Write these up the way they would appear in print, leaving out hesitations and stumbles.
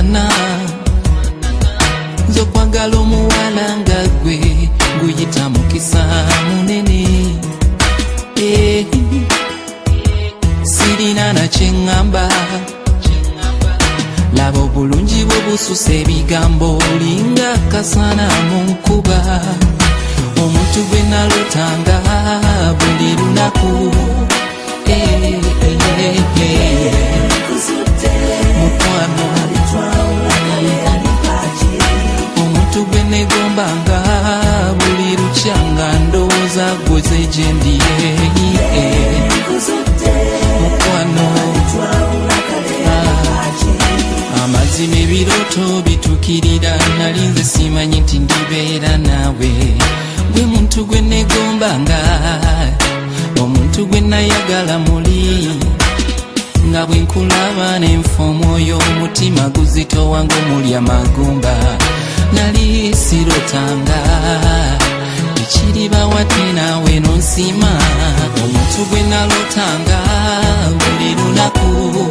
mufanana nzo kwagala omuwala nga gwe guyita mukisa munene sirina na kyeŋŋamba laba obulungi bwe bususa ebigambo olinga kasana mu nkuba omuntu gwe nalotanga buli lunaku mukwano omuntu gwe negombanga buli lukya nga ndowooza gwoze gye ndiye mukwano amazima ebirooto bitukirira nalinze simanyi nti ndibeera naawe gwe muntu gwe negombanga omuntu gwe nayagala muli nga bwe nkulaba nenfa omwoyo omutima guzitowange omuli amagumba nali sirotanga ekiriba wate naawe nonsima omuntu gwe nalotanga buli lunaku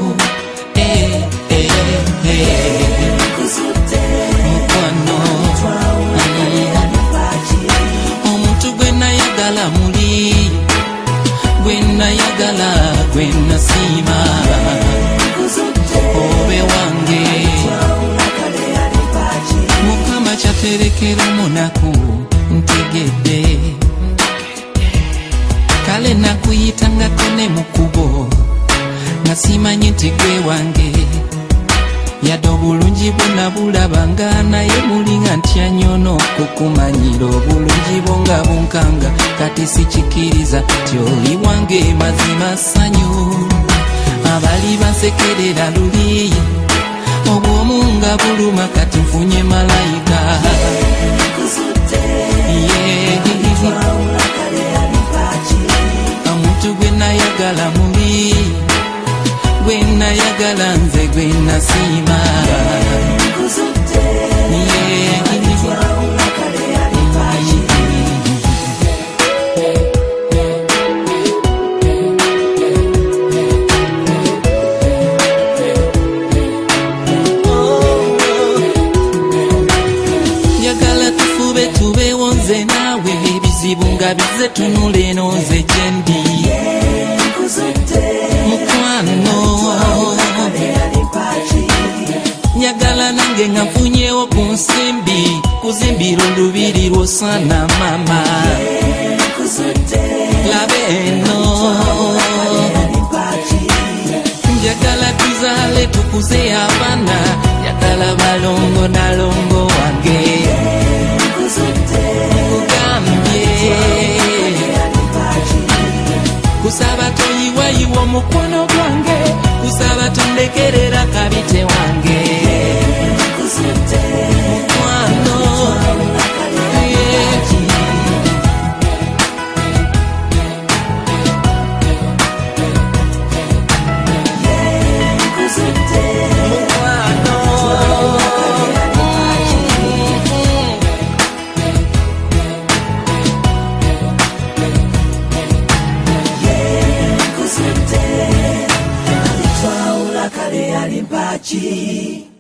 mukwano omuntu gwe nayagala muli gwe nayagala gwe nasiima obe wange mukama kyaterekera omunaku ntegedde kale nakuyitangako ne mukubo nga simanyi nti gwe wange yadde obulungi bwe nabulabanga naye mulinga ntya nyono okukumanyira obulungi bwo nga bunkanga kati sikikiriza ti oli wange mazima ssanyu abali bansekerera luli obwomu nga buluma kati nfunye malayika omuntu gwe nayagala muli gwe nayagala nze gwe nasiima njagala tufube tubeewo nze naawe ebizibu nga bize tunule eno nze gye ndi mukwano njagala nange nga nfunyewo ku nsimbi kuzimbira olubiri lwosana mama laba eno njagala tuzaale tukuze abaana njagala balongo nalongo wange kugambye kusaba toyiwayiwa omukono gwange kusaba tondekerera kabite wange mukwano Kale alimpachi